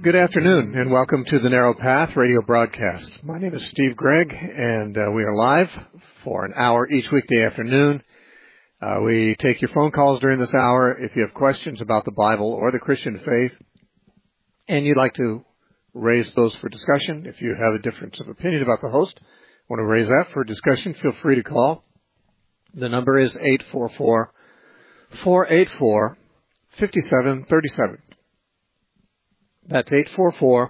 Good afternoon, and welcome to the Narrow Path radio broadcast. My name is Steve Gregg, and we are live for an hour each weekday afternoon. We take your phone calls during this hour if you have questions about the Bible or the Christian faith, and you'd like to raise those for discussion. If you have a difference of opinion about the host, want to raise that for discussion, feel free to call. The number is 844-484-5737. That's 844-484-5737.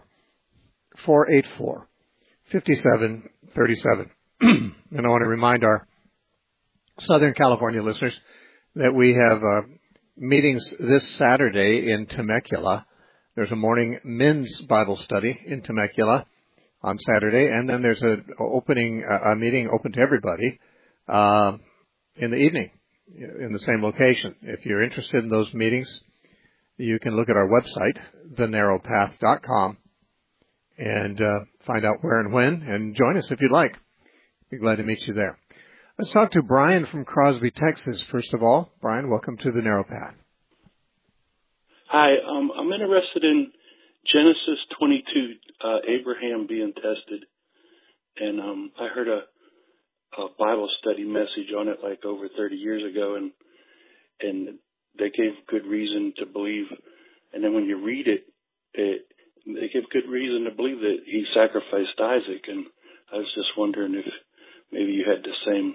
And I want to remind our Southern California listeners that we have meetings this Saturday in Temecula. There's a morning men's Bible study in Temecula on Saturday, and then there's a meeting open to everybody in the evening in the same location. If you're interested in those meetings, you can look at our website, thenarrowpath.com, and find out where and when, and join us if you'd like. Be glad to meet you there. Let's talk to Brian from Crosby, Texas, first of all. Brian, welcome to the Narrow Path. Hi, I'm interested in Genesis 22, Abraham being tested. And I heard a Bible study message on it like over 30 years ago, and they gave good reason to believe. And then when you read it, they give good reason to believe that he sacrificed Isaac. And I was just wondering if maybe you had the same,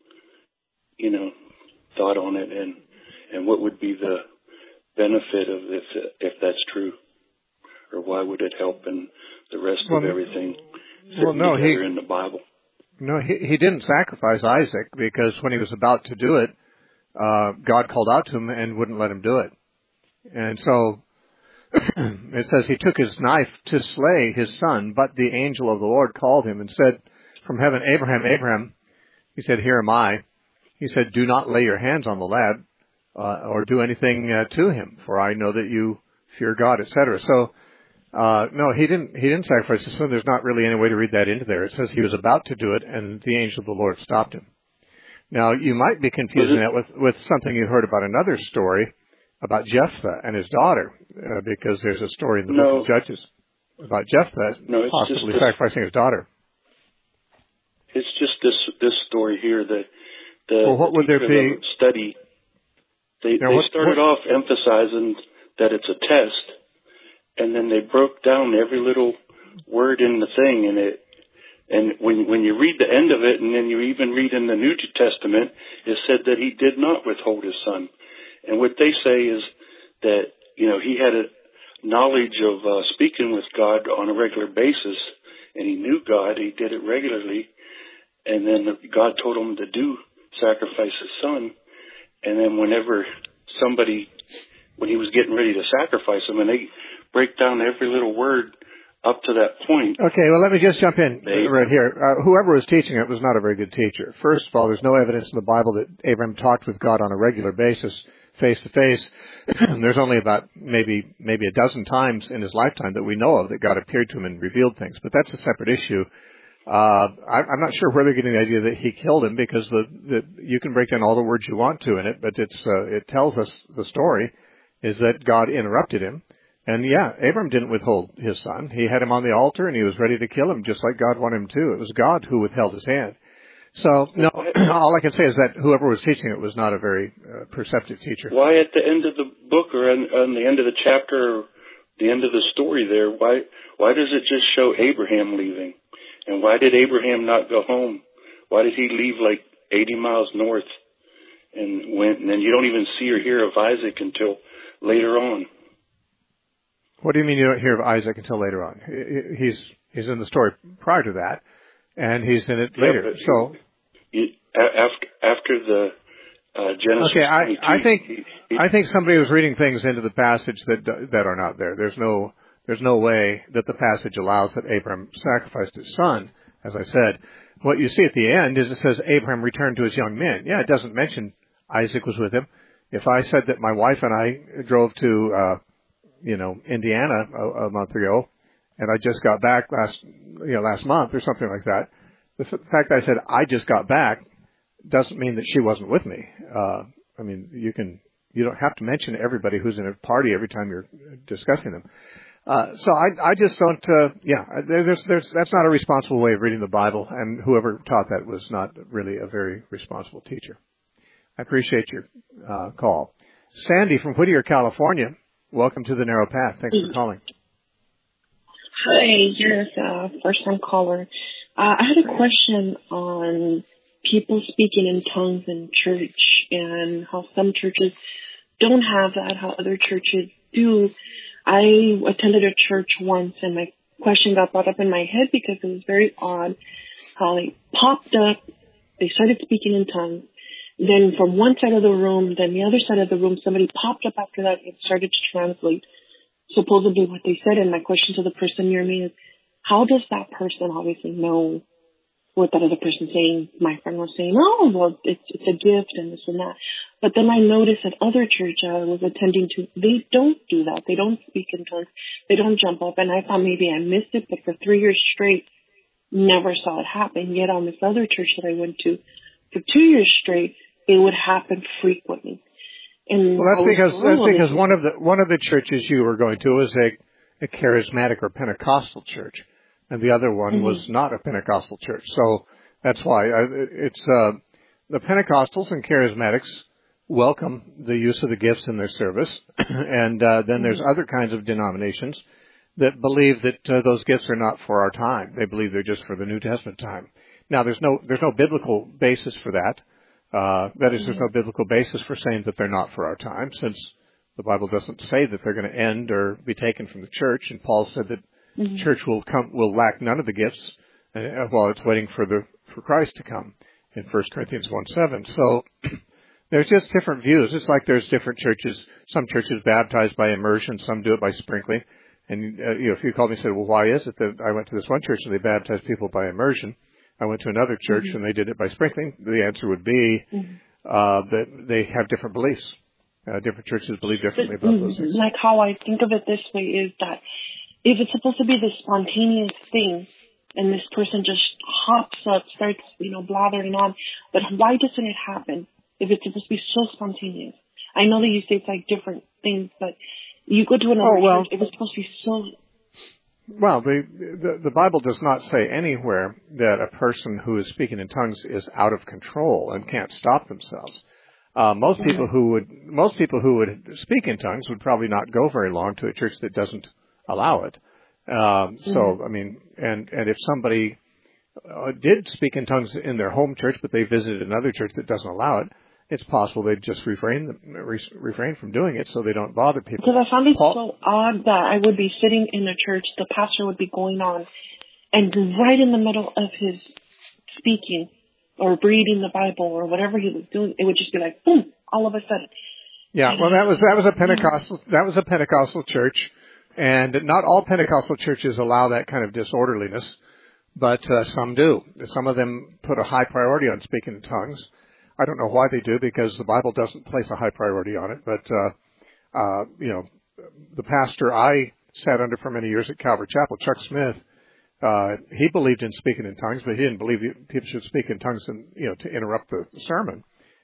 thought on it, and what would be the benefit of if that's true, or why would it help in the rest of everything together in the Bible? No, he didn't sacrifice Isaac, because when he was about to do it, God called out to him and wouldn't let him do it. And so it says he took his knife to slay his son, but the angel of the Lord called him and said from heaven, Abraham, Abraham. He said, here am I. He said, do not lay your hands on the lad or do anything to him, for I know that you fear God, etc. So no, he didn't sacrifice his son. There's not really any way to read that into there. It says he was about to do it, and the angel of the Lord stopped him. Now, you might be confusing that with something you heard about another story about Jephthah and his daughter, because there's a story in the book of Judges about Jephthah possibly sacrificing his daughter. It's just this story here that what would there be? Study. They started off emphasizing that it's a test, and then they broke down every little word in the thing, and when you read the end of it, and then you even read in the New Testament, it said that he did not withhold his son. And what they say is that, he had a knowledge of speaking with God on a regular basis, and he knew God, he did it regularly, and then God told him to sacrifice his son, and then when he was getting ready to sacrifice him, and they break down every little word up to that point. Okay, well, let me just jump in right here. Whoever was teaching it was not a very good teacher. First of all, there's no evidence in the Bible that Abraham talked with God on a regular basis, face to face. There's only about maybe a dozen times in his lifetime that we know of that God appeared to him and revealed things. But that's a separate issue. I'm not sure where they're getting the idea that he killed him, because you can break down all the words you want to in it, but it tells us the story is that God interrupted him. And Abram didn't withhold his son. He had him on the altar, and he was ready to kill him, just like God wanted him to. It was God who withheld his hand. So, no, all I can say is that whoever was teaching it was not a very perceptive teacher. Why at the end of the book, or on the end of the chapter, or the end of the story there, why does it just show Abraham leaving? And why did Abraham not go home? Why did he leave like 80 miles north and went, and then you don't even see or hear of Isaac until later on? What do you mean you don't hear of Isaac until later on? He's in the story prior to that, and he's in it later. So after the Genesis. Okay, I think somebody was reading things into the passage that are not there. There's no way that the passage allows that Abraham sacrificed his son. As I said, what you see at the end is it says Abraham returned to his young men. Yeah, it doesn't mention Isaac was with him. If I said that my wife and I drove to Indiana a month ago, and I just got back last month or something like that, the fact that I said I just got back doesn't mean that she wasn't with me. You don't have to mention everybody who's in a party every time you're discussing them. So I just don't, that's not a responsible way of reading the Bible, and whoever taught that was not really a very responsible teacher. I appreciate your call. Sandy from Whittier, California, welcome to the Narrow Path. Thanks for calling. Hi, yes, first-time caller. I had a question on people speaking in tongues in church and how some churches don't have that, how other churches do. I attended a church once and my question got brought up in my head because it was very odd how they popped up, they started speaking in tongues. Then from one side of the room, then the other side of the room, somebody popped up after that and started to translate supposedly what they said. And my question to the person near me is, how does that person obviously know what that other person's saying? My friend was saying, oh, well, it's a gift and this and that. But then I noticed at other church I was attending to, they don't do that. They don't speak in tongues. They don't jump up. And I thought maybe I missed it, but for 3 years straight, never saw it happen. Yet on this other church that I went to, for 2 years straight, it would happen frequently. And well, that's because one of the churches you were going to was a charismatic or Pentecostal church, and the other one was not a Pentecostal church. So that's why it's the Pentecostals and charismatics welcome the use of the gifts in their service, and then there's other kinds of denominations that believe that those gifts are not for our time. They believe they're just for the New Testament time. Now, there's no biblical basis for that. That is, there's no biblical basis for saying that they're not for our time, since the Bible doesn't say that they're going to end or be taken from the church. And Paul said that the church will lack none of the gifts while it's waiting for Christ to come in 1 Corinthians 1:7. So there's just different views. It's like there's different churches. Some churches baptize by immersion, some do it by sprinkling. And if you called me and said, well, why is it that I went to this one church and they baptize people by immersion? I went to another church and they did it by sprinkling. The answer would be that they have different beliefs. Different churches believe differently about those things. Like how I think of it this way is that if it's supposed to be this spontaneous thing and this person just hops up, starts, blathering on, but why doesn't it happen if it's supposed to be so spontaneous? I know that you say it's like different things, but you go to another church, if it's supposed to be so... Well, the Bible does not say anywhere that a person who is speaking in tongues is out of control and can't stop themselves. Most people who would speak in tongues would probably not go very long to a church that doesn't allow it. So, I mean, and if somebody did speak in tongues in their home church, but they visited another church that doesn't allow it, it's possible they'd just refrain from doing it so they don't bother people. Because I found it so odd that I would be sitting in a church, the pastor would be going on, and right in the middle of his speaking or reading the Bible or whatever he was doing, it would just be like, boom, all of a sudden. Yeah, well, that was a Pentecostal church, and not all Pentecostal churches allow that kind of disorderliness, but some do. Some of them put a high priority on speaking in tongues. I don't know why they do, because the Bible doesn't place a high priority on it. But, the pastor I sat under for many years at Calvary Chapel, Chuck Smith, he believed in speaking in tongues, but he didn't believe that people should speak in tongues and, to interrupt the sermon.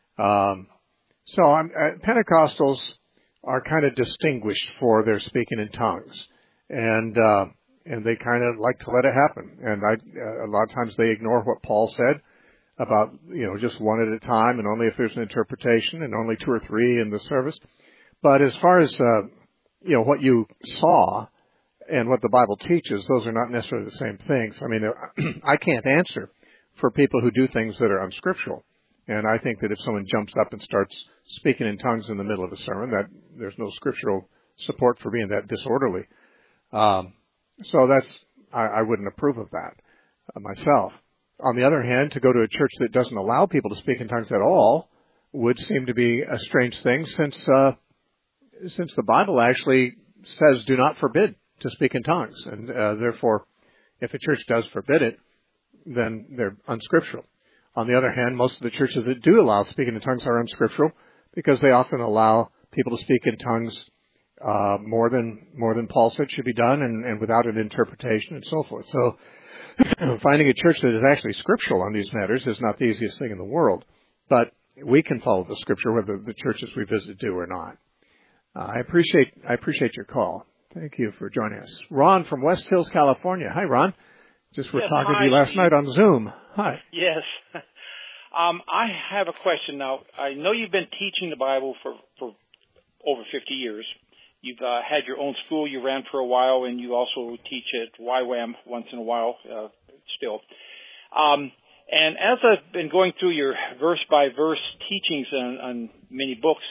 Pentecostals are kind of distinguished for their speaking in tongues. And they kind of like to let it happen. And a lot of times they ignore what Paul said about, just one at a time and only if there's an interpretation and only 2 or 3 in the service. But as far as, what you saw and what the Bible teaches, those are not necessarily the same things. I mean, I can't answer for people who do things that are unscriptural. And I think that if someone jumps up and starts speaking in tongues in the middle of a sermon, that there's no scriptural support for being that disorderly. So I wouldn't approve of that myself. On the other hand, to go to a church that doesn't allow people to speak in tongues at all would seem to be a strange thing, since the Bible actually says do not forbid to speak in tongues. And therefore, if a church does forbid it, then they're unscriptural. On the other hand, most of the churches that do allow speaking in tongues are unscriptural, because they often allow people to speak in tongues more than Paul said should be done, and without an interpretation and so forth. So finding a church that is actually scriptural on these matters is not the easiest thing in the world. But we can follow the scripture whether the churches we visit do or not. I appreciate your call. Thank you for joining us. Ron from West Hills, California. Hi, Ron. Just were talking to you last night on Zoom. Hi. Yes. I have a question now. I know you've been teaching the Bible for over 50 years. You've had your own school you ran for a while, and you also teach at YWAM once in a while still. And as I've been going through your verse-by-verse teachings on many books,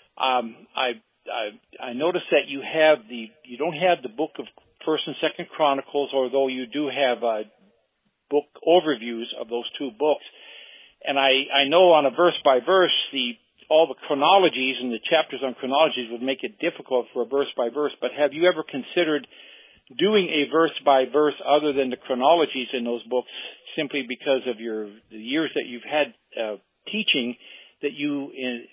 I noticed that you don't have the book of First and Second Chronicles, although you do have book overviews of those two books. And I know on a verse-by-verse, all the chronologies and the chapters on chronologies would make it difficult for a verse-by-verse, but have you ever considered doing a verse-by-verse other than the chronologies in those books, simply because of the years that you've had teaching, that you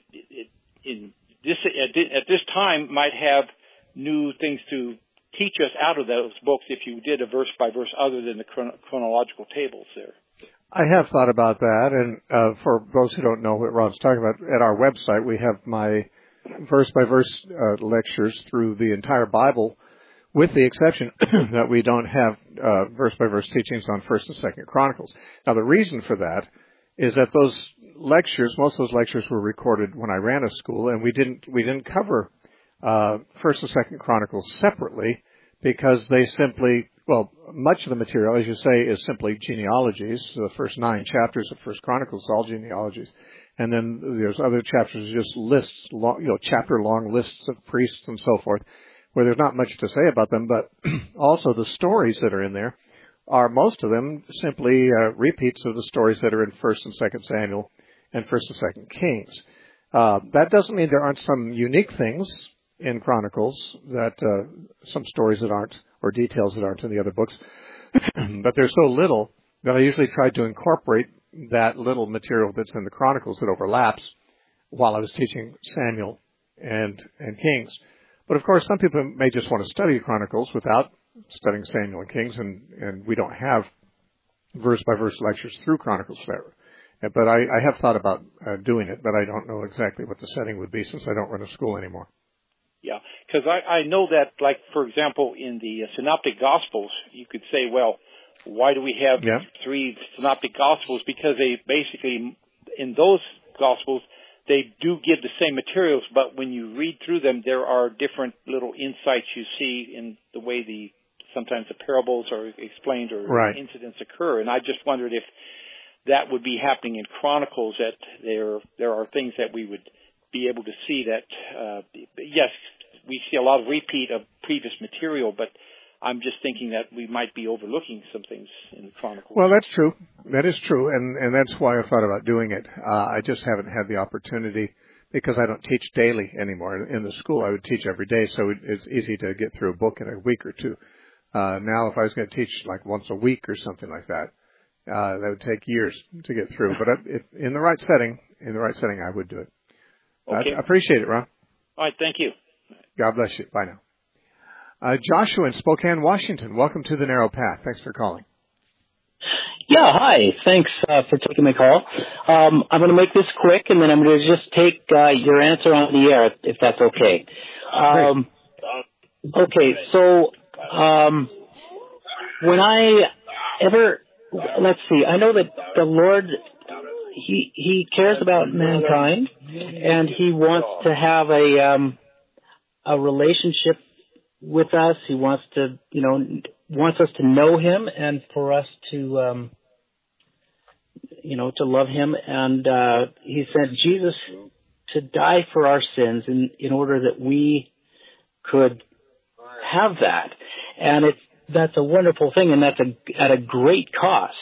at this time might have new things to teach us out of those books if you did a verse-by-verse other than the chronological tables there? I have thought about that, and for those who don't know what Ron's talking about, at our website we have my verse-by-verse lectures through the entire Bible, with the exception that we don't have verse-by-verse teachings on First and Second Chronicles. Now, the reason for that is that those lectures, most of those lectures were recorded when I ran a school, and we didn't cover First and Second Chronicles separately, because they simply, much of the material, as you say, is simply genealogies. The first 9 chapters of First Chronicles, all genealogies. And then there's other chapters, just lists, chapter-long lists of priests and so forth, where there's not much to say about them, but also the stories that are in there are, most of them, simply repeats of the stories that are in First and Second Samuel and First and Second Kings. That doesn't mean there aren't some unique things in Chronicles, that some stories that aren't, or details that aren't in the other books, but there's so little that I usually try to incorporate that little material that's in the Chronicles that overlaps while I was teaching Samuel and Kings. But of course, some people may just want to study Chronicles without studying Samuel and Kings, and we don't have verse-by-verse lectures through Chronicles there. But I have thought about doing it, but I don't know exactly what the setting would be since I don't run a school anymore. Yeah, because I know that, like, for example, in the Synoptic Gospels, you could say, well, why do we have 3 Synoptic Gospels? Because they basically, in those Gospels, they do give the same materials, but when you read through them, there are different little insights you see in the way sometimes the parables are explained or incidents occur. And I just wondered if that would be happening in Chronicles, that there are things that we would be able to see that, yes, we see a lot of repeat of previous material, but I'm just thinking that we might be overlooking some things in the Chronicles. Well, that's true. That is true, and that's why I thought about doing it. I just haven't had the opportunity because I don't teach daily anymore. In the school, I would teach every day, so it's easy to get through a book in a week or two. Now, if I was going to teach like once a week or something like that, that would take years to get through. But if in the right setting, I would do it. Okay. I appreciate it, Ron. All right, thank you. God bless you. Bye now. Joshua in Spokane, Washington. Welcome to the Narrow Path. Thanks for calling. Yeah, hi. Thanks for taking my call. I'm going to make this quick, and then I'm going to just take your answer on the air, if that's okay. Okay, so when let's see, I know that the Lord, He cares about mankind, and He wants to have a relationship with us. He wants to, wants us to know Him and for us to, to love Him. And He sent Jesus to die for our sins in order that we could have that. And that's a wonderful thing, and that's at a great cost.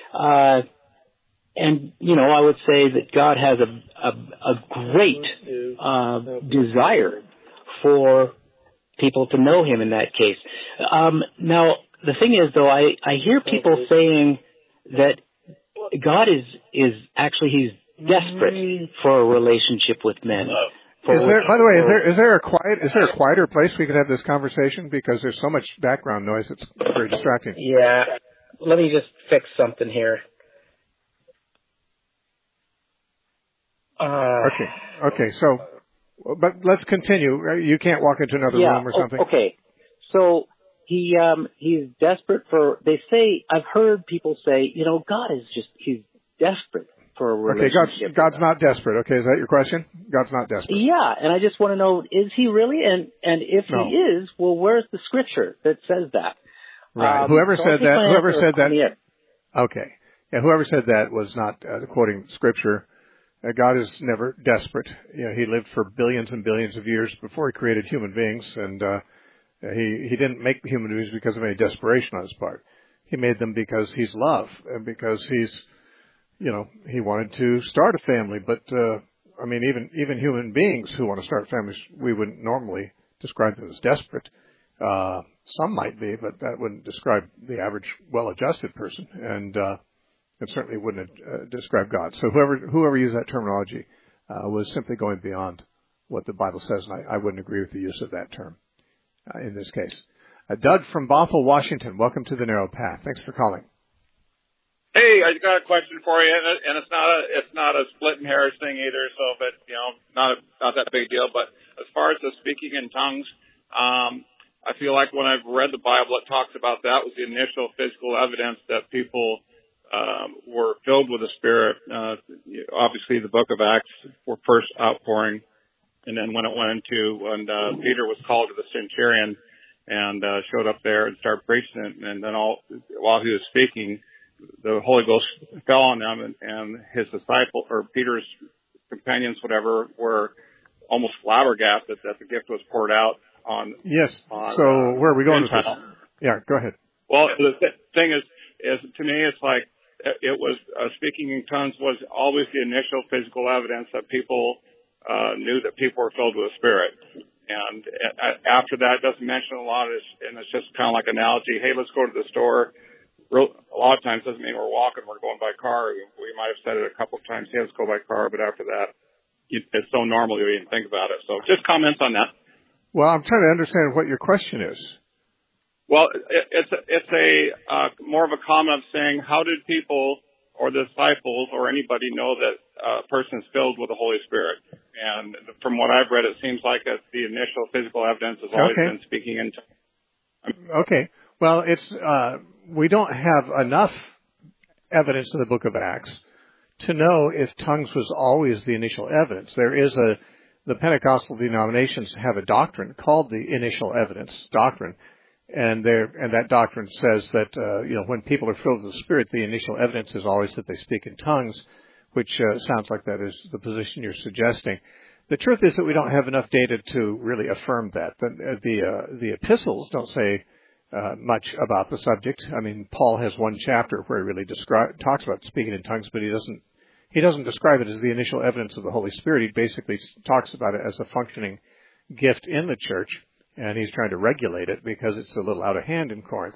And, I would say that God has a great desire for people to know Him in that case. Now, the thing is, though, I hear people saying that God is actually, He's desperate for a relationship with men. By the way, is there a quieter place we could have this conversation? Because there's so much background noise, it's very distracting. Yeah. Let me just fix something here. Okay. So, but let's continue. You can't walk into another room or something. Okay. So he's desperate for. They say I've heard people say, God is he's desperate for a relationship. Okay, God's not desperate. Okay, is that your question? God's not desperate. Yeah, and I just want to know, is he really? And if he is, well, where's the scripture that says that? Right. Whoever said that. Okay. Yeah, whoever said that was not quoting scripture. God is never desperate. He lived for billions and billions of years before he created human beings, and he didn't make human beings because of any desperation on his part. He made them because he's love, and because he's, he wanted to start a family. But even human beings who want to start families, we wouldn't normally describe them as desperate. Some might be, but that wouldn't describe the average well-adjusted person, and it certainly wouldn't describe God. So whoever used that terminology was simply going beyond what the Bible says, and I wouldn't agree with the use of that term in this case. Doug from Bothell, Washington, welcome to the Narrow Path. Thanks for calling. Hey, I got a question for you, and it's not a splitting hairs thing either. So, but not that big deal. But as far as the speaking in tongues, I feel like when I've read the Bible, it talks about that was the initial physical evidence that people were filled with the Spirit. Obviously, the book of Acts were first outpouring, and then when Peter was called to the centurion and showed up there and started preaching it, and then while he was speaking, the Holy Ghost fell on them, and his disciple or Peter's companions, whatever, were almost flabbergasted that the gift was poured out on. Yes. So where are we going with this? Yeah, go ahead. Well, the thing is to me, it's like it was speaking in tongues was always the initial physical evidence that people knew that people were filled with the Spirit. And after that, it doesn't mention a lot, and it's just kind of like an analogy. Hey, let's go to the store. A lot of times doesn't mean we're walking, we're going by car. We might have said it a couple of times, hey, let's go by car, but after that, it's so normal you didn't think about it. So just comments on that. Well, I'm trying to understand what your question is. Well, it's a more of a comment of saying, how did people or the disciples or anybody know that a person is filled with the Holy Spirit? And from what I've read, it seems like the initial physical evidence has always been speaking in tongues. Okay. Well, we don't have enough evidence in the book of Acts to know if tongues was always the initial evidence. There is the Pentecostal denominations have a doctrine called the initial evidence doctrine. And that doctrine says that, when people are filled with the Spirit, the initial evidence is always that they speak in tongues, which sounds like that is the position you're suggesting. The truth is that we don't have enough data to really affirm that. The epistles don't say much about the subject. I mean, Paul has one chapter where he really talks about speaking in tongues, but he doesn't describe it as the initial evidence of the Holy Spirit. He basically talks about it as a functioning gift in the church. And he's trying to regulate it because it's a little out of hand in Corinth.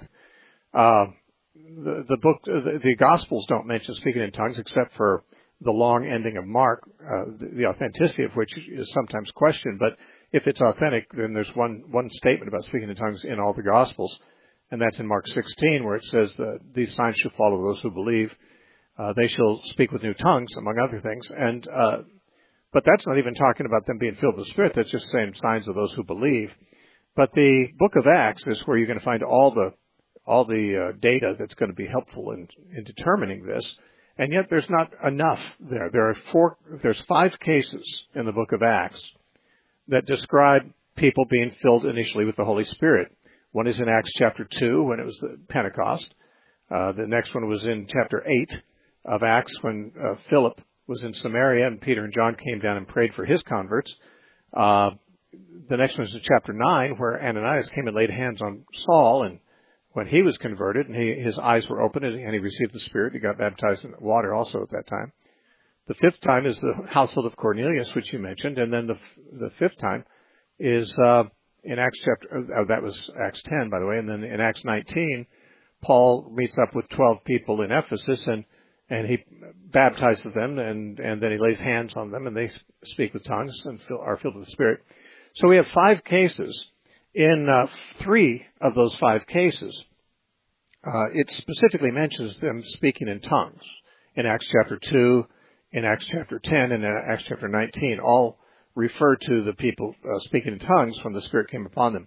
The Gospels don't mention speaking in tongues except for the long ending of Mark, the authenticity of which is sometimes questioned. But if it's authentic, then there's one statement about speaking in tongues in all the Gospels, and that's in Mark 16, where it says that these signs shall follow those who believe. They shall speak with new tongues, among other things. But that's not even talking about them being filled with the Spirit. That's just saying signs of those who believe. But the book of Acts is where you're going to find all the data that's going to be helpful in determining this. And yet there's not enough there. There's 5 cases in the book of Acts that describe people being filled initially with the Holy Spirit. One is in Acts chapter 2 when it was the Pentecost. The next one was in chapter 8 of Acts when Philip was in Samaria and Peter and John came down and prayed for his converts. The next one is in chapter 9, where Ananias came and laid hands on Saul, and when he was converted, and his eyes were opened, and he received the Spirit, he got baptized in water also at that time. The 5th time is the household of Cornelius, which you mentioned, and then the 5th time is in Acts chapter, that was Acts 10, by the way, and then in Acts 19, Paul meets up with 12 people in Ephesus, and he baptizes them, and then he lays hands on them, and they speak with tongues and are filled with the Spirit. So we have 5 cases. In 3 of those 5 cases, it specifically mentions them speaking in tongues. In Acts chapter 2, in Acts chapter 10, and in Acts chapter 19, all refer to the people speaking in tongues when the Spirit came upon them.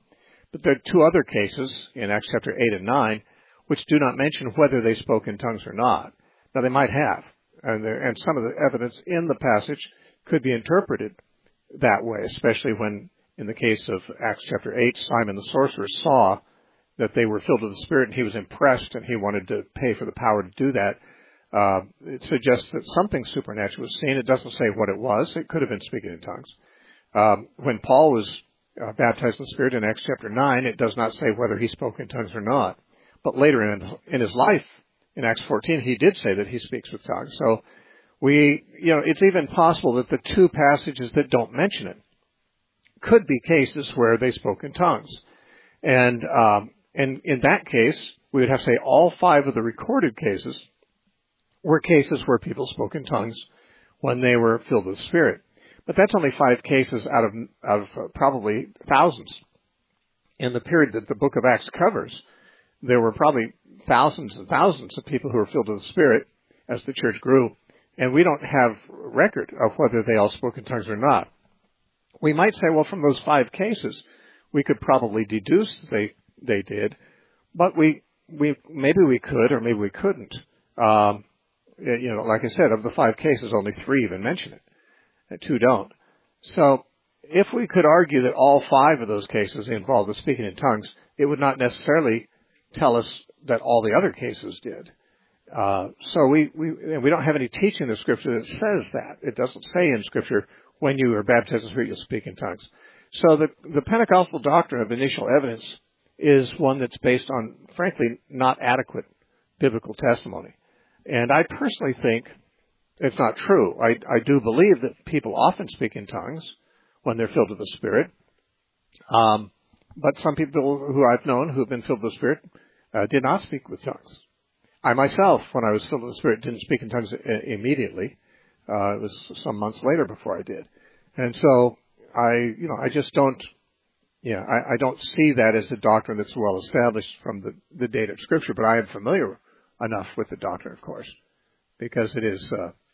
But there are two other cases in Acts chapter 8 and 9 which do not mention whether they spoke in tongues or not. Now, they might have, and some of the evidence in the passage could be interpreted that way, especially when, in the case of Acts chapter 8, Simon the sorcerer saw that they were filled with the Spirit, and he was impressed, and he wanted to pay for the power to do that. It suggests that something supernatural was seen. It doesn't say what it was. It could have been speaking in tongues. When Paul was baptized in the Spirit in Acts chapter 9, it does not say whether he spoke in tongues or not. But later in his life, in Acts 14, he did say that he speaks with tongues. So it's even possible that the two passages that don't mention it could be cases where they spoke in tongues. And in that case, we would have to say all 5 of the recorded cases were cases where people spoke in tongues when they were filled with the Spirit. But that's only 5 cases out of probably thousands. In the period that the book of Acts covers, there were probably thousands and thousands of people who were filled with the Spirit as the church grew, and we don't have record of whether they all spoke in tongues or not. We might say, well, from those 5 cases, we could probably deduce they did, but maybe we could or maybe we couldn't. Like I said, of the 5 cases, only 3 even mention it, and 2 don't. So if we could argue that all 5 of those cases involved the speaking in tongues, it would not necessarily tell us that all the other cases did. So we don't have any teaching in the Scripture that says that. It doesn't say in Scripture, when you are baptized in the Spirit, you'll speak in tongues. So the Pentecostal doctrine of initial evidence is one that's based on, frankly, not adequate biblical testimony. And I personally think it's not true. I do believe that people often speak in tongues when they're filled with the Spirit. But some people who I've known who have been filled with the Spirit did not speak with tongues. I myself, when I was filled with the Spirit, didn't speak in tongues immediately. It was some months later before I did. And so I just don't, I don't see that as a doctrine that's well established from the date of Scripture, but I am familiar enough with the doctrine, of course, because it is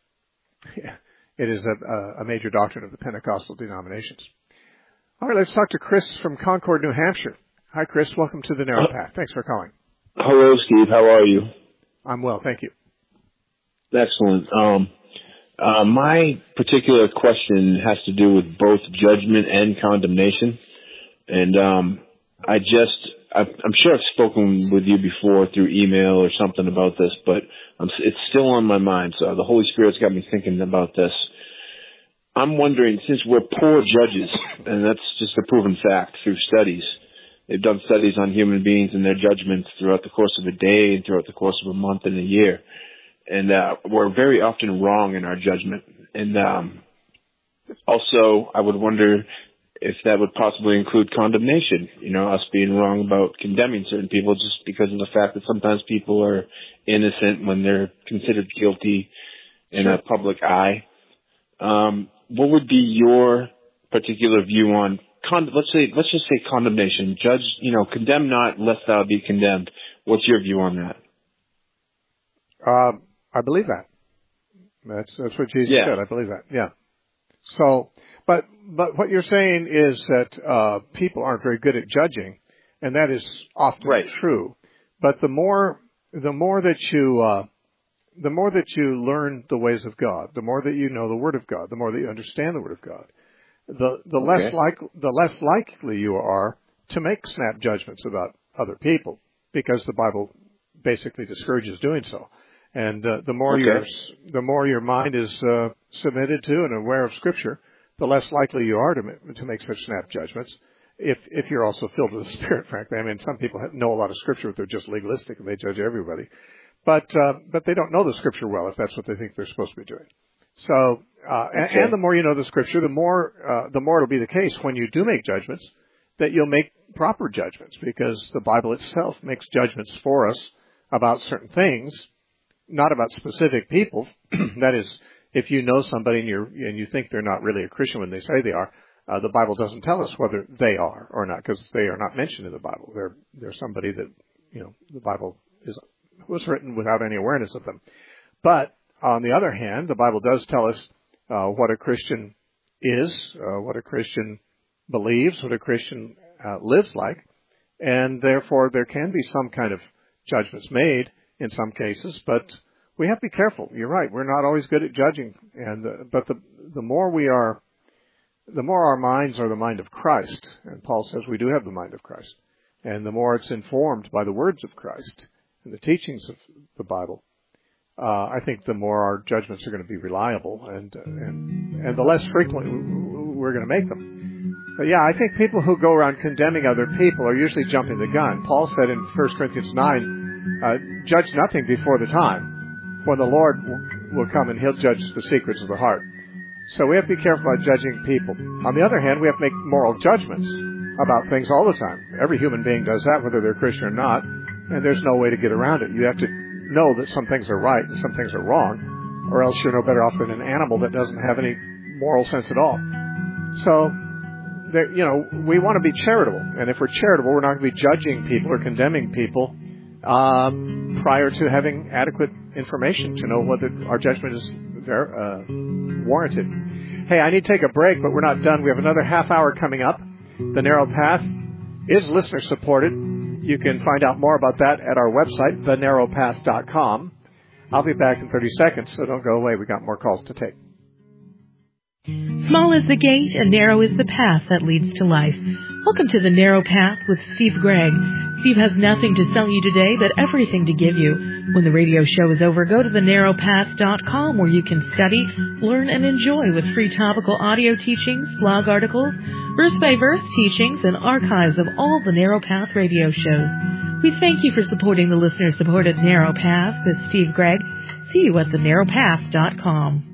a major doctrine of the Pentecostal denominations. All right, let's talk to Chris from Concord, New Hampshire. Hi, Chris. Welcome to the Narrow Path. Thanks for calling. Hello, Steve. How are you? I'm well, thank you. Excellent. My particular question has to do with both judgment and condemnation. And I'm sure I've spoken with you before through email or something about this, but it's still on my mind. So the Holy Spirit's got me thinking about this. I'm wondering, since we're poor judges, and that's just a proven fact through studies, they've done studies on human beings and their judgments throughout the course of a day and throughout the course of a month and a year. And we're very often wrong in our judgment. And also, I would wonder if that would possibly include condemnation, us being wrong about condemning certain people just because of the fact that sometimes people are innocent when they're considered guilty in a public eye. What would be your particular view on let's just say condemnation? Judge, condemn not, lest thou be condemned. What's your view on that? I believe that. That's what Jesus said. I believe that. Yeah. So, but what you're saying is that people aren't very good at judging, and that is often true. But the more that you learn the ways of God, the more that you know the Word of God, the more that you understand the Word of God, the less likely you are to make snap judgments about other people, because the Bible basically discourages doing so. And the more your mind is submitted to and aware of Scripture, the less likely you are to make such snap judgments. If you're also filled with the Spirit, frankly, I mean, some people know a lot of Scripture, but they're just legalistic and they judge everybody. But they don't know the Scripture well if that's what they think they're supposed to be doing. So, and the more you know the Scripture, the more it'll be the case when you do make judgments that you'll make proper judgments, because the Bible itself makes judgments for us about certain things, not about specific people. That is, if you know somebody and you think they're not really a Christian when they say they are, the Bible doesn't tell us whether they are or not, because they are not mentioned in the Bible. They're somebody that the Bible was written without any awareness of them. But on the other hand, the Bible does tell us what a Christian is, what a Christian believes, what a Christian lives like. and therefore there can be some kind of judgments made in some cases, but we have to be careful. You're right. We're not always good at judging, but the more our minds are the mind of Christ, and Paul says we do have the mind of Christ, and the more it's informed by the words of Christ and the teachings of the Bible, I think the more our judgments are going to be reliable, and the less frequently we're going to make them. But yeah, I think people who go around condemning other people are usually jumping the gun. Paul said in 1 Corinthians 9, judge nothing before the time, when the Lord will come and He'll judge the secrets of the heart. So we have to be careful about judging people. On the other hand, we have to make moral judgments about things all the time. Every human being does that, whether they're Christian or not, and there's no way to get around it. You have to know that some things are right and some things are wrong, or else you're no better off than an animal that doesn't have any moral sense at all. So, we want to be charitable, and if we're charitable, we're not going to be judging people or condemning people prior to having adequate information to know whether our judgment is warranted. Hey, I need to take a break, but we're not done. We have another half hour coming up. The Narrow Path is listener supported. You can find out more about that at our website, thenarrowpath.com. I'll be back in 30 seconds, so don't go away. We got more calls to take. Small is the gate and narrow is the path that leads to life. Welcome to The Narrow Path with Steve Gregg. Steve has nothing to sell you today, but everything to give you. When the radio show is over, go to thenarrowpath.com where you can study, learn, and enjoy with free topical audio teachings, blog articles, verse-by-verse teachings, and archives of all the Narrow Path radio shows. We thank you for supporting the listener-supported Narrow Path with Steve Gregg. See you at thenarrowpath.com.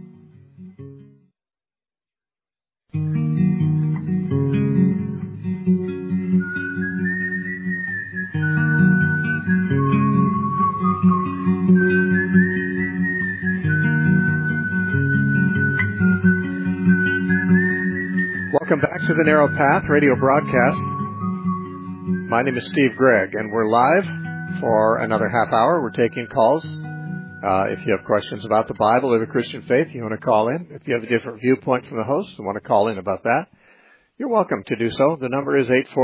Welcome back to the Narrow Path radio broadcast. My name is Steve Gregg, and we're live for another half hour. We're taking calls. If you have questions about the Bible or the Christian faith, you want to call in. If you have a different viewpoint from the host and want to call in about that, you're welcome to do so. The number is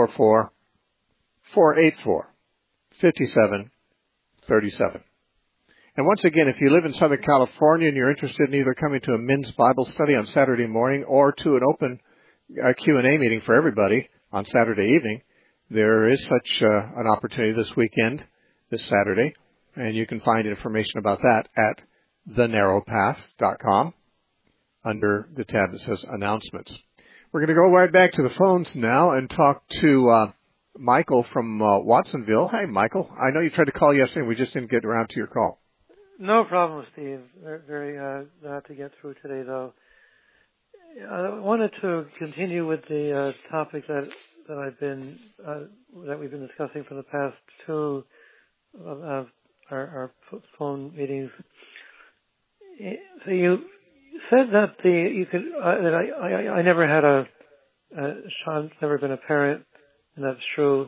844-484-5737. And once again, if you live in Southern California and you're interested in either coming to a men's Bible study on Saturday morning or to an open Q&A meeting for everybody on Saturday evening, there is such an opportunity this weekend, this Saturday, and you can find information about that at thenarrowpath.com under the tab that says Announcements. We're going to go right back to the phones now and talk to Michael from Watsonville. Hey, Michael. I know you tried to call yesterday and we just didn't get around to your call. No problem, Steve. Very glad to get through today, though. I wanted to continue with the topic that we've been discussing for the past two of our phone meetings. So you said that I never had Sean's never been a parent, and that's true.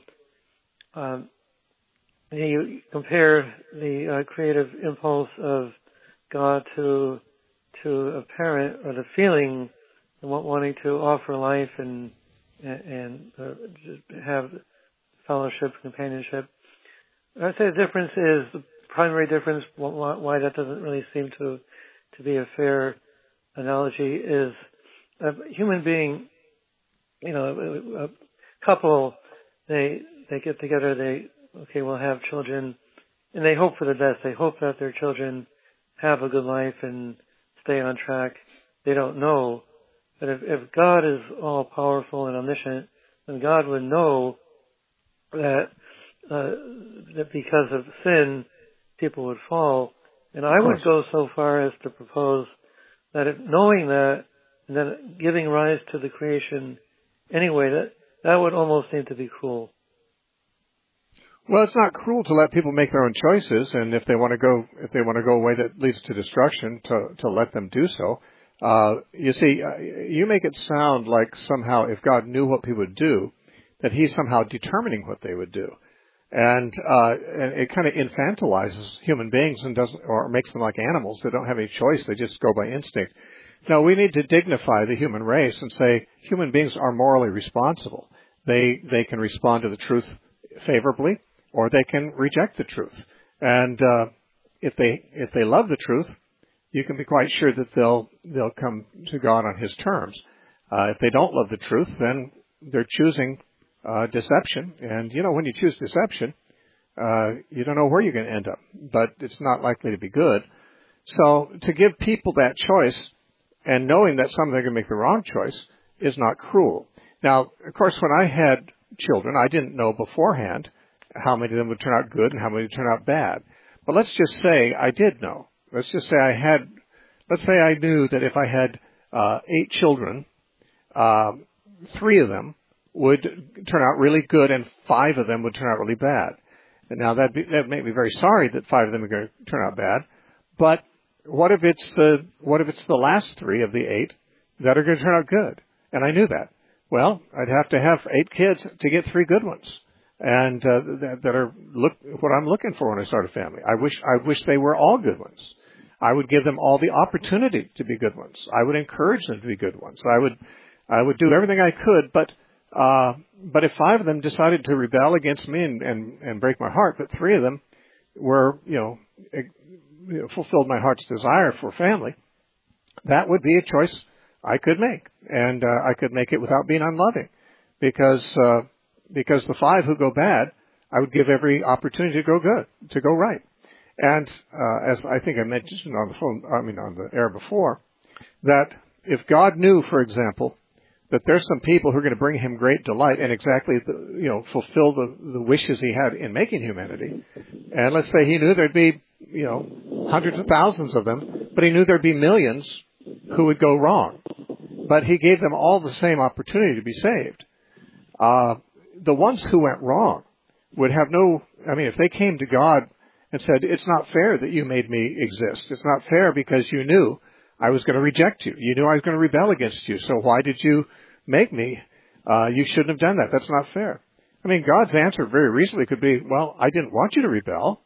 You compare the creative impulse of God to a parent, or the feeling of wanting to offer life and just have fellowship, companionship. I'd say the difference is, the primary difference, why that doesn't really seem to be a fair analogy, is a human being, a couple, they get together, we'll have children, and they hope for the best. They hope that their children have a good life and stay on track. They don't know. But if God is all powerful and omniscient, then God would know that because of sin, people would fall. And I would go so far as to propose that knowing that, and then giving rise to the creation anyway, that would almost seem to be cruel. Well, it's not cruel to let people make their own choices, and if they want to go a way that leads to destruction, to let them do so. You see, you make it sound like somehow if God knew what people would do, that He's somehow determining what they would do, and it kind of infantilizes human beings and makes them like animals. They don't have any choice; they just go by instinct. No, we need to dignify the human race and say human beings are morally responsible. They can respond to the truth favorably, or they can reject the truth. And if they love the truth, you can be quite sure that they'll come to God on His terms. If they don't love the truth, then they're choosing deception. And when you choose deception, you don't know where you're going to end up, but it's not likely to be good. So to give people that choice, and knowing that some of them are going to make the wrong choice, is not cruel. Now, of course, when I had children, I didn't know beforehand how many of them would turn out good and how many would turn out bad. But let's just say I did know. Let's just say let's say I knew that if I had 8 children, 3 of them would turn out really good and 5 of them would turn out really bad. And now that'd make me very sorry that 5 of them are going to turn out bad. But what if it's the last 3 of the 8 that are going to turn out good? And I knew that. Well, I'd have to have 8 kids to get 3 good ones, and that are what I'm looking for when I start a family. I wish they were all good ones. I would give them all the opportunity to be good ones. I would encourage them to be good ones. I would do everything I could, but if 5 of them decided to rebel against me and break my heart, but 3 of them were fulfilled my heart's desire for family, that would be a choice I could make, and I could make it without being unloving, because the 5 who go bad, I would give every opportunity to go good, to go right. And as I think I mentioned on the air before, that if God knew, for example, that there's some people who are going to bring Him great delight and exactly fulfill the wishes He had in making humanity, and let's say He knew there'd be hundreds of thousands of them, but He knew there'd be millions who would go wrong, but He gave them all the same opportunity to be saved. The ones who went wrong would have if they came to God and said, "It's not fair that you made me exist. It's not fair because you knew I was going to reject you. You knew I was going to rebel against you. So why did you make me? You shouldn't have done that. That's not fair." God's answer very reasonably could be, "Well, I didn't want you to rebel.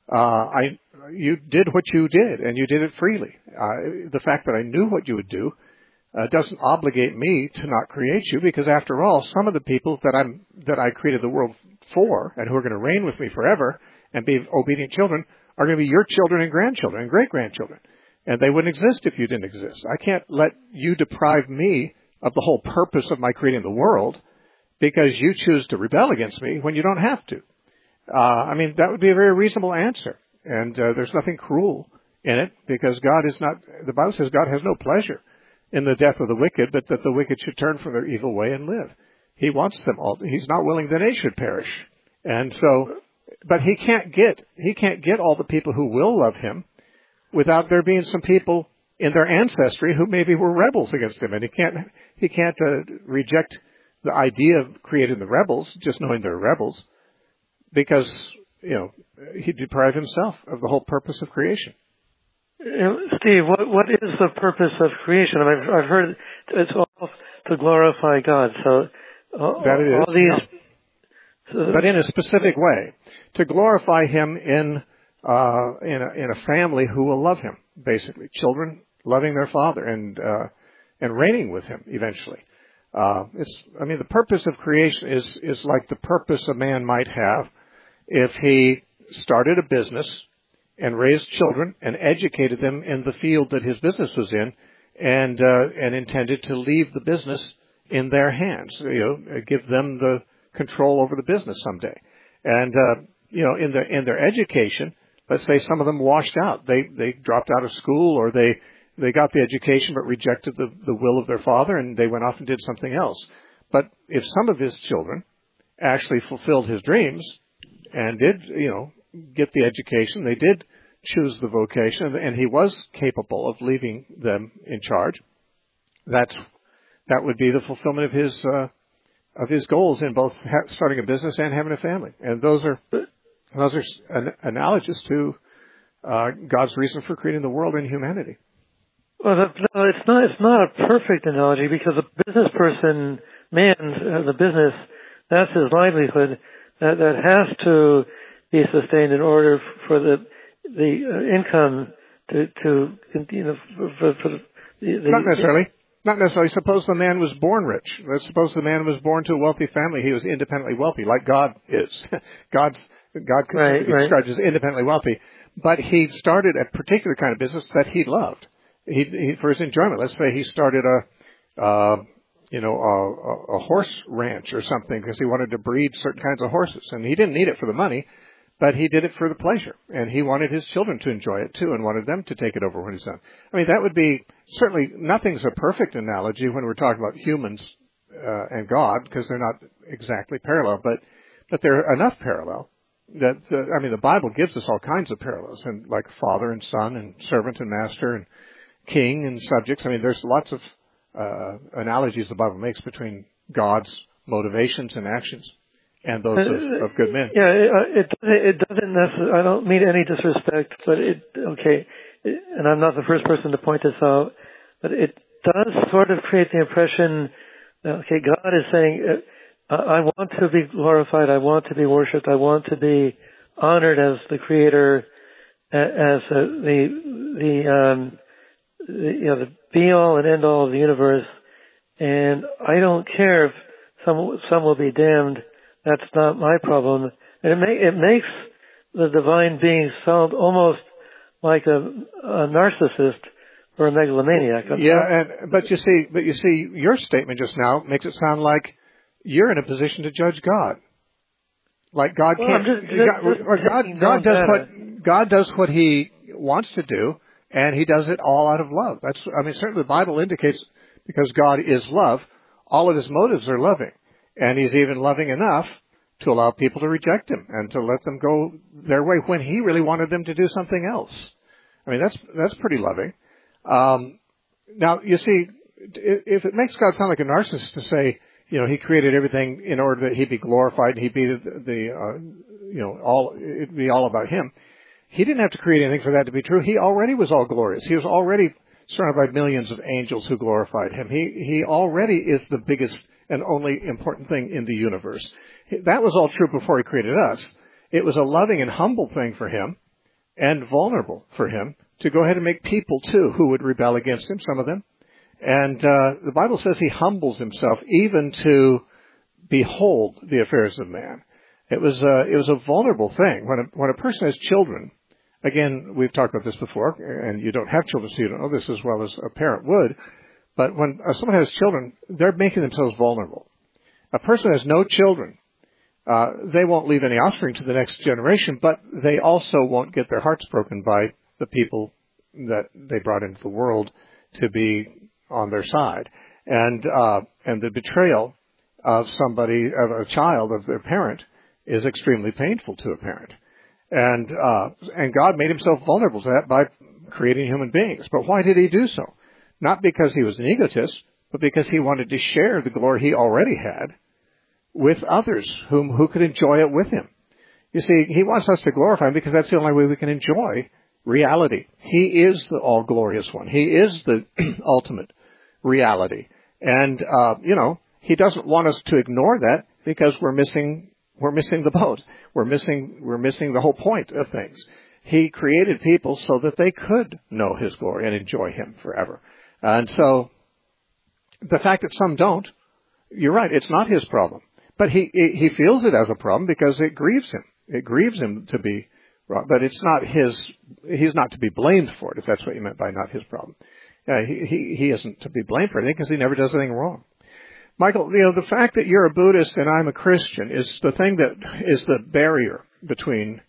You did what you did, and you did it freely. The fact that I knew what you would do doesn't obligate me to not create you, because after all, some of the people that I created the world for, and who are going to reign with me forever and be obedient children, are going to be your children and grandchildren and great-grandchildren. And they wouldn't exist if you didn't exist. I can't let you deprive me of the whole purpose of my creating the world because you choose to rebel against me when you don't have to." That would be a very reasonable answer. And there's nothing cruel in it, because the Bible says God has no pleasure in the death of the wicked, but that the wicked should turn from their evil way and live. He wants them all. He's not willing that any should perish. And so, but He can't get all the people who will love Him without there being some people in their ancestry who maybe were rebels against Him. And He can't reject the idea of creating the rebels, just knowing they're rebels, because, He'd deprive Himself of the whole purpose of creation. Steve, what is the purpose of creation? I've heard it's all to glorify God. So that is, all these, but in a specific way, to glorify Him in a family who will love Him. Basically, children loving their father and reigning with Him eventually. The purpose of creation is like the purpose a man might have if he started a business and raised children and educated them in the field that his business was in, and intended to leave the business in their hands. Give them the control over the business someday. And in their education, let's say some of them washed out. They dropped out of school, or they got the education but rejected the will of their father, and they went off and did something else. But if some of his children actually fulfilled his dreams and did, get the education, they did choose the vocation, and he was capable of leaving them in charge, that would be the fulfillment of his goals in both starting a business and having a family. And those are analogous to God's reason for creating the world and humanity. Well, it's not a perfect analogy, because a business person, the business, that's his livelihood. That has to be sustained in order for the income to continue. Not necessarily. Not necessarily. Suppose the man was born rich. Let's suppose the man was born to a wealthy family. He was independently wealthy, like God is. God could be described as independently wealthy. But he started a particular kind of business that he loved. He for his enjoyment. Let's say he started a horse ranch or something because he wanted to breed certain kinds of horses, and he didn't need it for the money, but he did it for the pleasure, and he wanted his children to enjoy it too, and wanted them to take it over when he's done. I mean, that would be certainly nothing's a perfect analogy when we're talking about humans and God, because they're not exactly parallel, but they're enough parallel that the Bible gives us all kinds of parallels, and like father and son, and servant and master, and king and subjects. I mean, there's lots of analogies the Bible makes between God's motivations and actions and those of good men. Yeah, it doesn't necessarily, I don't mean any disrespect, but and I'm not the first person to point this out, but it does sort of create the impression that, God is saying, I want to be glorified, I want to be worshipped, I want to be honored as the creator, as the be all and end all of the universe, and I don't care if some will be damned. That's not my problem. And it makes the divine being sound almost like a narcissist or a megalomaniac. But you see, your statement just now makes it sound like you're in a position to judge God. Like God can't. God does what He wants to do, and He does it all out of love. Certainly the Bible indicates, because God is love, all of His motives are loving. And He's even loving enough to allow people to reject Him and to let them go their way when He really wanted them to do something else. I mean, that's pretty loving. Now, you see, if it makes God sound like a narcissist to say, He created everything in order that He be glorified and He be it'd be all about Him. He didn't have to create anything for that to be true. He already was all glorious. He was already surrounded by millions of angels who glorified Him. He already is the biggest and only important thing in the universe. That was all true before He created us. It was a loving and humble thing for Him, and vulnerable for Him, to go ahead and make people too who would rebel against Him, some of them. And the Bible says He humbles Himself even to behold the affairs of man. It was a vulnerable thing. When a person has children, again, we've talked about this before, and you don't have children, so you don't know this as well as a parent would. But when someone has children, they're making themselves vulnerable. A person has no children. They won't leave any offspring to the next generation, but they also won't get their hearts broken by the people that they brought into the world to be on their side. And the betrayal of a child, of their parent, is extremely painful to a parent. And God made Himself vulnerable to that by creating human beings. But why did He do so? Not because He was an egotist, but because He wanted to share the glory He already had with others who could enjoy it with Him. You see, He wants us to glorify Him because that's the only way we can enjoy reality. He is the all-glorious one. He is the ultimate reality. And, He doesn't want us to ignore that because we're missing the boat. We're missing the whole point of things. He created people so that they could know His glory and enjoy Him forever. And so, the fact that some don't, you're right, it's not His problem. But he feels it as a problem because it grieves Him. It grieves Him to be, but it's not He's not to be blamed for it, if that's what you meant by not His problem. He isn't to be blamed for anything because He never does anything wrong. Michael, the fact that you're a Buddhist and I'm a Christian is the thing that is the barrier between,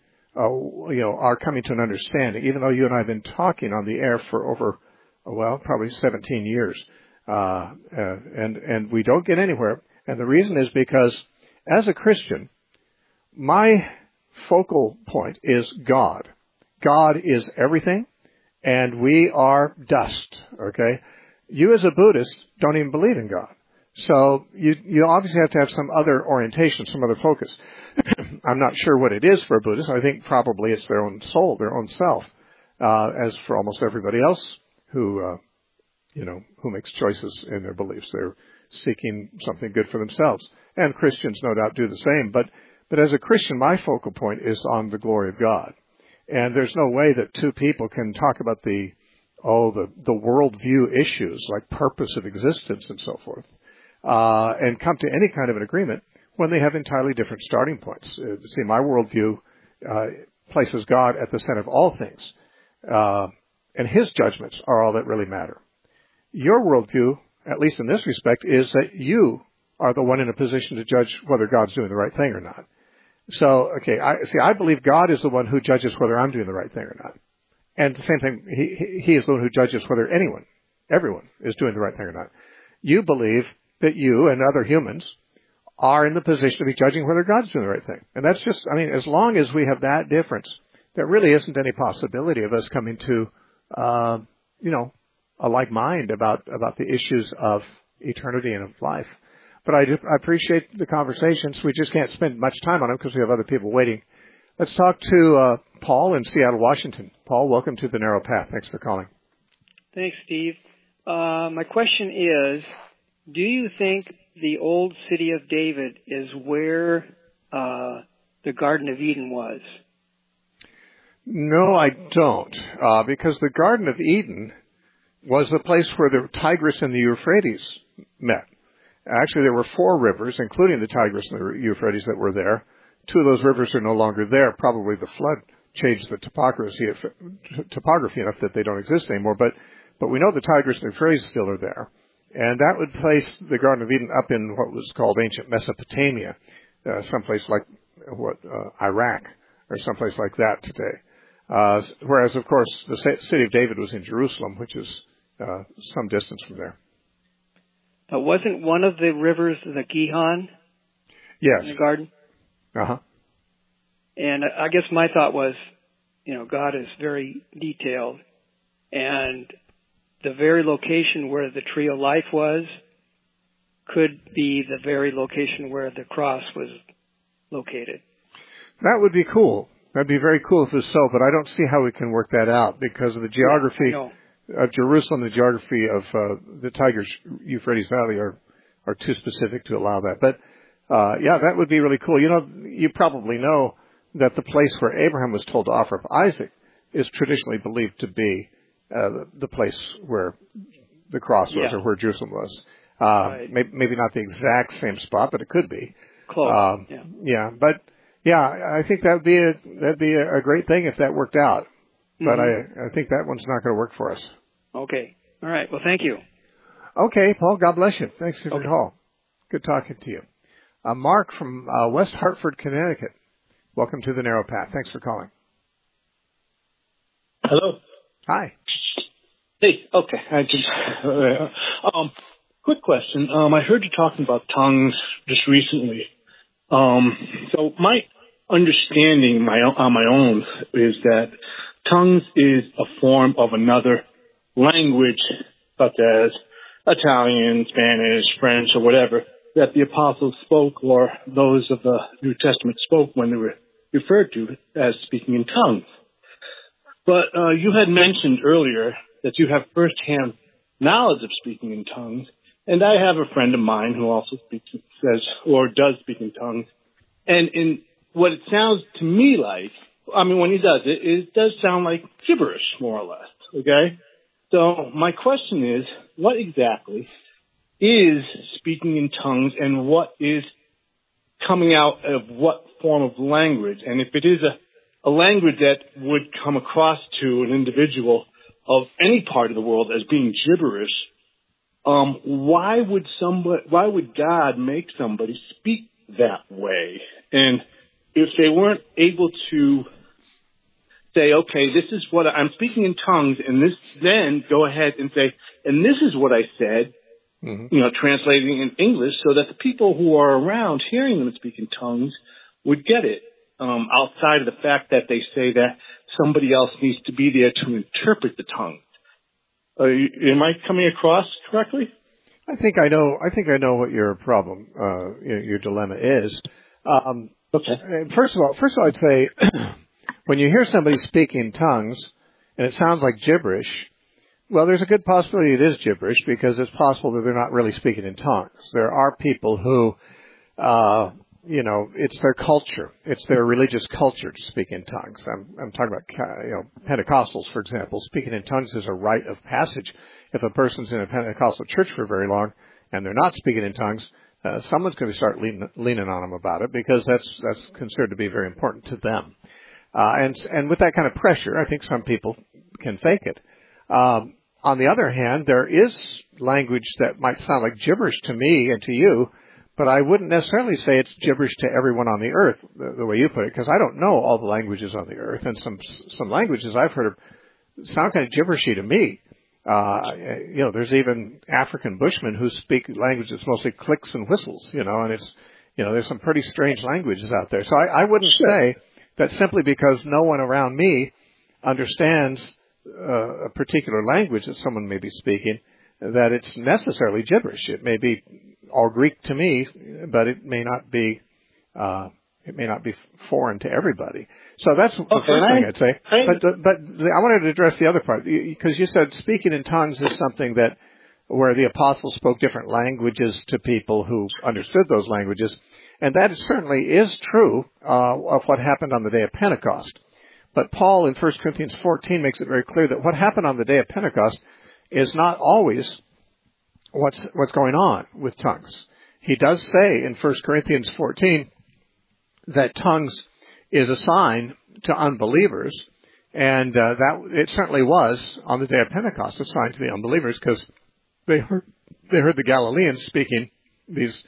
our coming to an understanding, even though you and I have been talking on the air for over, probably 17 years. And we don't get anywhere. And the reason is because as a Christian, my focal point is God. God is everything, and we are dust, okay? You as a Buddhist don't even believe in God. So you obviously have to have some other orientation, some other focus. I'm not sure what it is for a Buddhist. I think probably it's their own soul, their own self, as for almost everybody else who makes choices in their beliefs. They're seeking something good for themselves. And Christians no doubt do the same. But as a Christian, my focal point is on the glory of God. And there's no way that two people can talk about the the worldview issues like purpose of existence and so forth, and come to any kind of an agreement when they have entirely different starting points. See, my worldview places God at the center of all things, and His judgments are all that really matter. Your worldview, at least in this respect, is that you are the one in a position to judge whether God's doing the right thing or not. So, okay, I believe God is the one who judges whether I'm doing the right thing or not. And the same thing, He is the one who judges whether everyone is doing the right thing or not. You believe that you and other humans are in the position to be judging whether God's doing the right thing. And that's just, as long as we have that difference, there really isn't any possibility of us coming to, a like mind about the issues of eternity and of life. But I appreciate the conversations. We just can't spend much time on them because we have other people waiting. Let's talk to Paul in Seattle, Washington. Paul, welcome to the Narrow Path. Thanks for calling. Thanks, Steve. My question is, do you think the old city of David is where the Garden of Eden was? No, I don't, because the Garden of Eden was the place where the Tigris and the Euphrates met. Actually, there were 4 rivers, including the Tigris and the Euphrates, that were there. 2 of those rivers are no longer there. Probably the flood changed the topography enough that they don't exist anymore. But we know the Tigris and the Euphrates still are there. And that would place the Garden of Eden up in what was called ancient Mesopotamia, someplace like Iraq or someplace like that today. Whereas, of course, the city of David was in Jerusalem, which is some distance from there. But wasn't one of the rivers the Gihon? Yes. In the garden? Uh-huh. And I guess my thought was, God is very detailed, and the very location where the tree of life was could be the very location where the cross was located. That would be cool. That'd be very cool if it was so, but I don't see how we can work that out because of the geography of Jerusalem, the geography of the Tigris-Euphrates Valley are too specific to allow that. But that would be really cool. You probably know that the place where Abraham was told to offer up Isaac is traditionally believed to be the place where the cross was or where Jerusalem was. Right. Maybe not the exact same spot, but it could be. Close. I think that'd be a great thing if that worked out. But I think that one's not going to work for us. Okay. All right. Well, thank you. Okay, Paul. God bless you. Thanks for the call. Good talking to you. Mark from West Hartford, Connecticut. Welcome to the Narrow Path. Thanks for calling. Hello. Hi. Hey. Okay. I just quick question. I heard you talking about tongues just recently. So my understanding on my own is that tongues is a form of another language, such as Italian, Spanish, French, or whatever, that the apostles spoke or those of the New Testament spoke when they were referred to as speaking in tongues. But you had mentioned earlier that you have firsthand knowledge of speaking in tongues, and I have a friend of mine who also does speak in tongues. And in what it sounds to me like, when he does it, it does sound like gibberish, more or less, okay? So my question is, what exactly is speaking in tongues and what is coming out of what form of language? And if it is a language that would come across to an individual of any part of the world as being gibberish, why would God make somebody speak that way? And if they weren't able to say, okay, this is what I'm speaking in tongues, and this, then go ahead and say, and this is what I said, translating in English, so that the people who are around hearing them speak in tongues would get it, outside of the fact that they say that somebody else needs to be there to interpret the tongues. Am I coming across correctly? I think I know what your problem, your dilemma is. Okay. First of all, I'd say when you hear somebody speak in tongues and it sounds like gibberish, well, there's a good possibility it is gibberish because it's possible that they're not really speaking in tongues. There are people who it's their culture. It's their religious culture to speak in tongues. I'm talking about, Pentecostals, for example. Speaking in tongues is a rite of passage. If a person's in a Pentecostal church for very long and they're not speaking in tongues, someone's going to start leaning on them about it, because that's considered to be very important to them. And with that kind of pressure, I think some people can fake it. On the other hand, there is language that might sound like gibberish to me and to you, but I wouldn't necessarily say it's gibberish to everyone on the earth, the way you put it, because I don't know all the languages on the earth, and some languages I've heard of sound kind of gibberishy to me. There's even African Bushmen who speak languages mostly clicks and whistles, and it's, there's some pretty strange languages out there. So I wouldn't say that simply because no one around me understands a particular language that someone may be speaking, that it's necessarily gibberish. It may be all Greek to me, but it may not be foreign to everybody. So that's the first thing I'd say. But I wanted to address the other part, because you said speaking in tongues is something that where the apostles spoke different languages to people who understood those languages, and that certainly is true of what happened on the day of Pentecost. But Paul in 1 Corinthians 14 makes it very clear that what happened on the day of Pentecost is not always what's going on with tongues. He does say in 1 Corinthians 14 that tongues is a sign to unbelievers, and that it certainly was on the day of Pentecost a sign to the unbelievers, because they heard the Galileans speaking these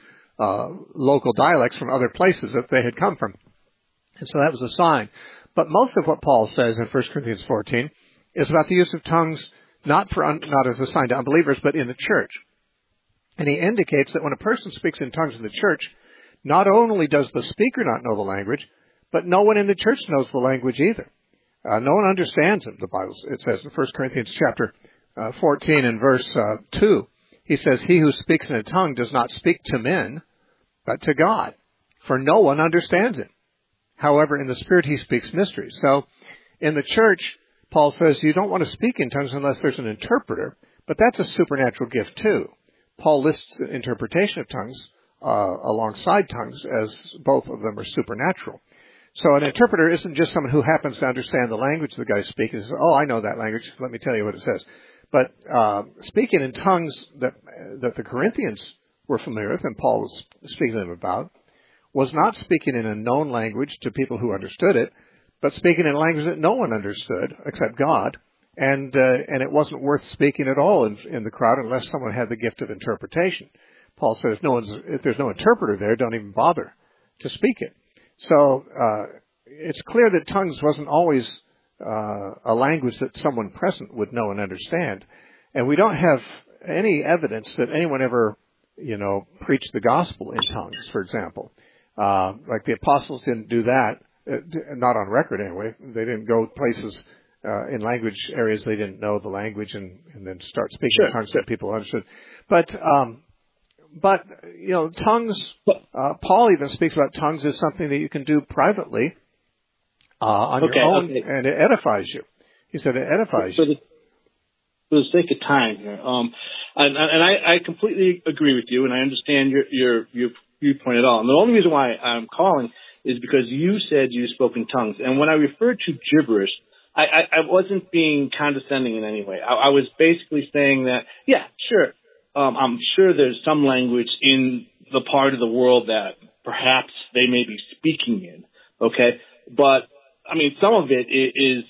local dialects from other places that they had come from, and so that was a sign. But most of what Paul says in 1 Corinthians 14 is about the use of tongues not as a sign to unbelievers, but in the church. And he indicates that when a person speaks in tongues in the church, not only does the speaker not know the language, but no one in the church knows the language either. No one understands it, the Bible, it says in 1 Corinthians chapter 14 and verse 2. He says, "He who speaks in a tongue does not speak to men, but to God, for no one understands him. However, in the Spirit he speaks mysteries." So in the church, Paul says you don't want to speak in tongues unless there's an interpreter, but that's a supernatural gift too. Paul lists interpretation of tongues alongside tongues, as both of them are supernatural. So an interpreter isn't just someone who happens to understand the language the guy's speaking and says, "Oh, I know that language, let me tell you what it says." But speaking in tongues that the Corinthians were familiar with, and Paul was speaking to them about, was not speaking in a known language to people who understood it, but speaking in a language that no one understood except God, and it wasn't worth speaking at all in the crowd unless someone had the gift of interpretation. Paul said if there's no interpreter there, don't even bother to speak it. So it's clear that tongues wasn't always a language that someone present would know and understand, and we don't have any evidence that anyone ever, preached the gospel in tongues, for example. Like the apostles didn't do that, not on record anyway. They didn't go places in language areas they didn't know the language and then start speaking in tongues that people understood. But tongues, Paul even speaks about tongues as something that you can do privately on your own, and it edifies you. He said it edifies you. For the sake of time here, and I completely agree with you, and I understand your viewpoint at all. And the only reason why I'm calling is because you said you spoke in tongues, and when I referred to gibberish, I wasn't being condescending in any way. I was basically saying that, yeah, sure, I'm sure there's some language in the part of the world that perhaps they may be speaking in, okay? But, I mean, some of it is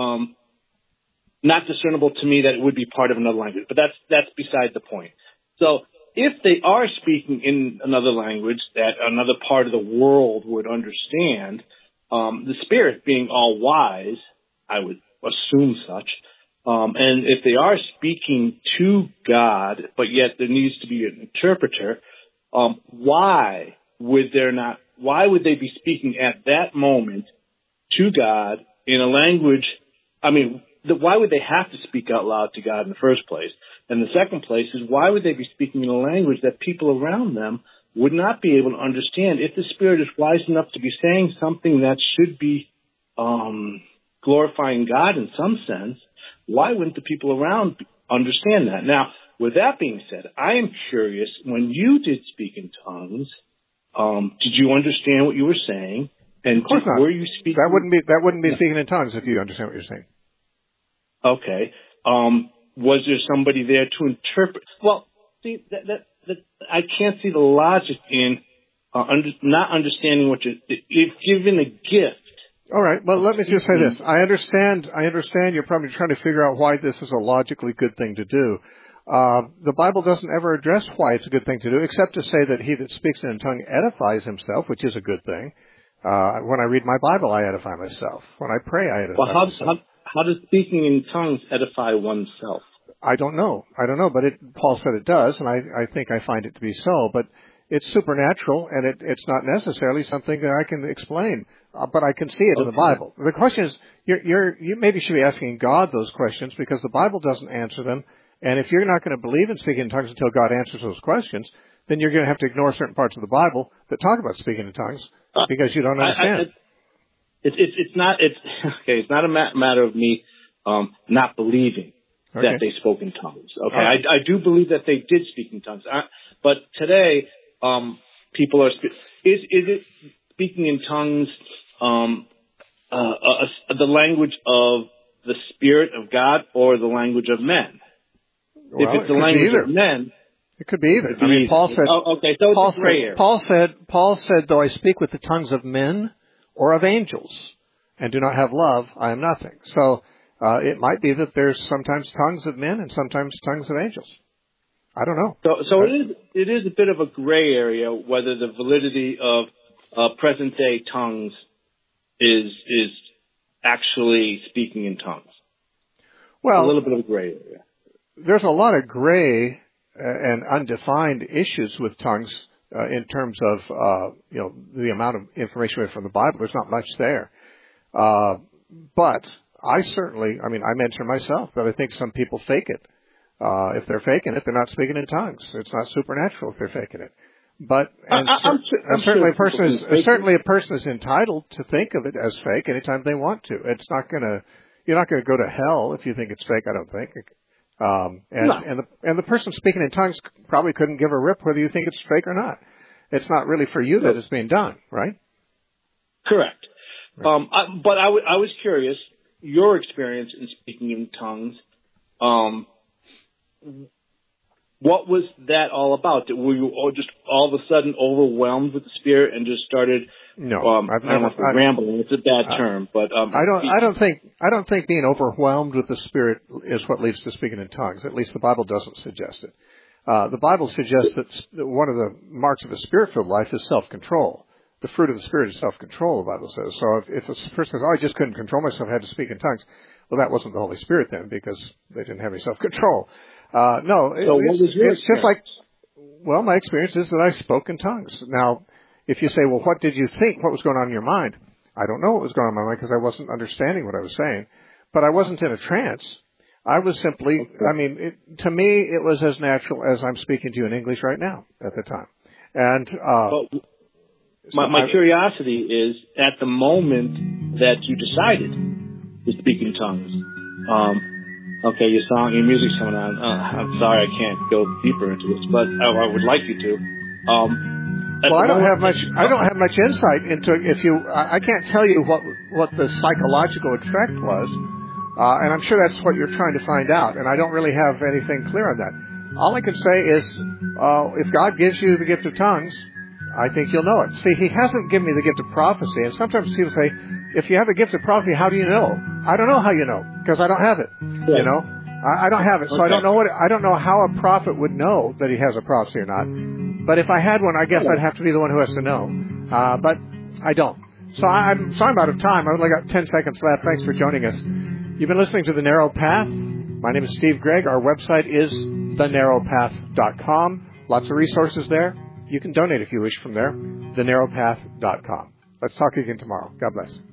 not discernible to me that it would be part of another language, but that's beside the point. So if they are speaking in another language that another part of the world would understand, the Spirit being all wise, I would assume such, and if they are speaking to God, but yet there needs to be an interpreter, why would they be speaking at that moment to God in a language? I mean, why would they have to speak out loud to God in the first place? And the second place is, why would they be speaking in a language that people around them would not be able to understand? If the Spirit is wise enough to be saying something that should be glorifying God in some sense, why wouldn't the people around understand that? Now, with that being said, I am curious, when you did speak in tongues, Did you understand what you were saying? And of course not. Were you speaking? That wouldn't be speaking in tongues if you understand what you're saying. Okay. Was there somebody there to interpret? Well, see, that I can't see the logic in not understanding what if given a gift. All right. Well, let me just say this. I understand you're probably trying to figure out why this is a logically good thing to do. The Bible doesn't ever address why it's a good thing to do, except to say that he that speaks in a tongue edifies himself, which is a good thing. When I read my Bible, I edify myself. When I pray, I edify myself. How does speaking in tongues edify oneself? I don't know, but Paul said it does, and I think I find it to be so. But it's supernatural, and it's not necessarily something that I can explain. But I can see it in the Bible. The question is, you maybe should be asking God those questions, because the Bible doesn't answer them. And if you're not going to believe in speaking in tongues until God answers those questions, then you're going to have to ignore certain parts of the Bible that talk about speaking in tongues because you don't understand. It's not a matter of me not believing that they spoke in tongues. Okay, I do believe that they did speak in tongues. But today, people are. Is it speaking in tongues the language of the Spirit of God or the language of men? Well, if it's the language of men, it could be either. I mean, Paul said. Okay, so it's a gray area. Paul said, though I speak with the tongues of men or of angels, and do not have love, I am nothing. So it might be that there's sometimes tongues of men and sometimes tongues of angels. I don't know. So it is a bit of a gray area whether the validity of present day tongues is actually speaking in tongues. Well, a little bit of a gray area. There's a lot of gray and undefined issues with tongues in terms of the amount of information we have from the Bible. There's not much there, but I mentioned myself that I think some people fake it. If they're faking it, they're not speaking in tongues. It's not supernatural if they're faking it. But certainly a person is entitled to think of it as fake anytime they want to. You're not gonna go to hell if you think it's fake. I don't think. And the person speaking in tongues probably couldn't give a rip whether you think it's fake or not. It's not really for you that it's being done, right? Correct. Right. But I was curious, your experience in speaking in tongues. What was that all about? Were you just all of a sudden overwhelmed with the Spirit and just started? No, rambling. It's a bad term, but I don't think being overwhelmed with the Spirit is what leads to speaking in tongues. At least the Bible doesn't suggest it. The Bible suggests that one of the marks of a Spirit-filled life is self-control. The fruit of the Spirit is self-control, the Bible says. So if a person says, I just couldn't control myself, I had to speak in tongues, well, that wasn't the Holy Spirit then, because they didn't have any self-control. It's just like, my experience is that I spoke in tongues. Now, if you say, well, what did you think? What was going on in your mind? I don't know what was going on in my mind because I wasn't understanding what I was saying. But I wasn't in a trance. I was simply, to me, it was as natural as I'm speaking to you in English right now at the time. And my curiosity is, at the moment that you decided to speak in tongues, okay, your music's coming on. I'm sorry, I can't go deeper into this, but I would like you to. I don't have much insight into I can't tell you what the psychological effect was, and I'm sure that's what you're trying to find out, and I don't really have anything clear on that. All I can say is, if God gives you the gift of tongues, I think you'll know it. See, He hasn't given me the gift of prophecy, and sometimes people say, if you have a gift of prophecy, how do you know? I don't know how you know, because I don't have it. Yeah. You know, I don't have it, so I don't know how a prophet would know that he has a prophecy or not. But if I had one, I guess I'd have to be the one who has to know. But I don't. So I'm out of time. I've only got 10 seconds left. Thanks for joining us. You've been listening to The Narrow Path. My name is Steve Gregg. Our website is thenarrowpath.com. Lots of resources there. You can donate if you wish from there. thenarrowpath.com. Let's talk again tomorrow. God bless.